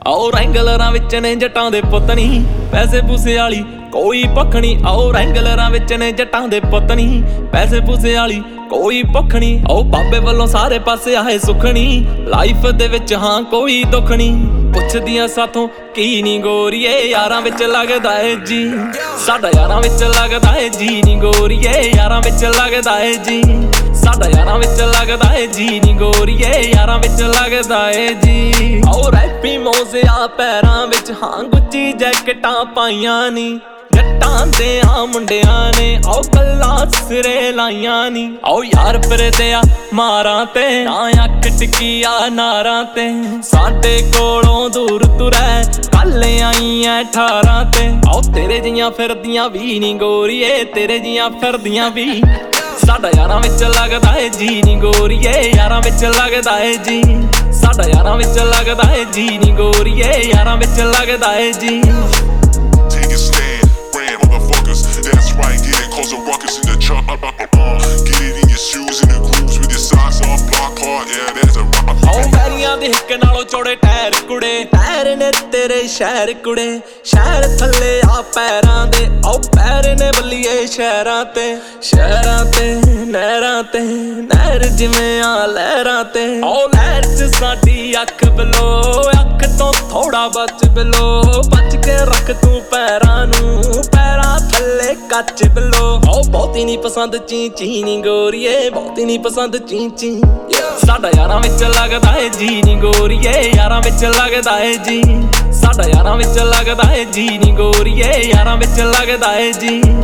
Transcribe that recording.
आओ रैंगलरां विच ने जट्टां दे पुत्त नी पैसे पूसे वाली कोई भुख नी। आओ रैंगलरां विच ने जट्टां दे पुत्त नी पैसे पूसे वाली कोई भुख नी। आओ बाबे वल्लों सारे पासे आए सुख नी लाइफ दे विच हां कोई दुख नी। पुछदियां साथों की नी गोरीए यारां विच लगदा है जी साडा यारां विच लगदा है जी नी गोरीए यारां विच लगदा है जी साडा यारां विच लगदा है जी नी गोरीए यारां विच लगदा है जी। आओ रैपी मोज़िया पैरां विच हां गुच्ची जैकटां पाईयां नी जट्टां दे आ मुंडियां ने आओ गल्लां सिरे लाईयां नी। आओ यार फिरदे आ मारां ते ना अख टिकी आ नारां ते साडे कोलों दूर तुरै कल आई ऐ 18 ते। आओ तेरे जियां फिरदियां भी नी गोरीए तेरे जियां फिरदियां भी साडा यारां विच लगदा है जी नी गोरीए यारां विच लगदा है जी साडा यारां विच लगदा है जी नी गोरीए यारां विच लगदा है जी। That's right, get it, cause a ruckus in the truck. Get it in your shoes, in the grooves with your socks off, block hard, yeah, that's a rock. आओ बैरियां दे हिक नालों चौड़े टायर कुड़े टायर ने तेरे शहर कुड़े शहर थल्ले आ पैरां दे। आओ पैर ने बल्लिए शहरां ते नहर जिवें आ लहरां ते। आओ लहर च साडी अख बिलो अख तो थोड़ा बच बिलो बच के रख तू पैरां नूं पैरां थल्ले कच बिलो। आओ बहुती नी पसंद ची ची नी गोरीए बहुती नी पसंद ची ची साडा यारां विच लगदा है जी नी गोरीए यारां विच लगदा है जी साडा यारां विच लगदा है जी नी गोरीए यारां विच लगदा है जी।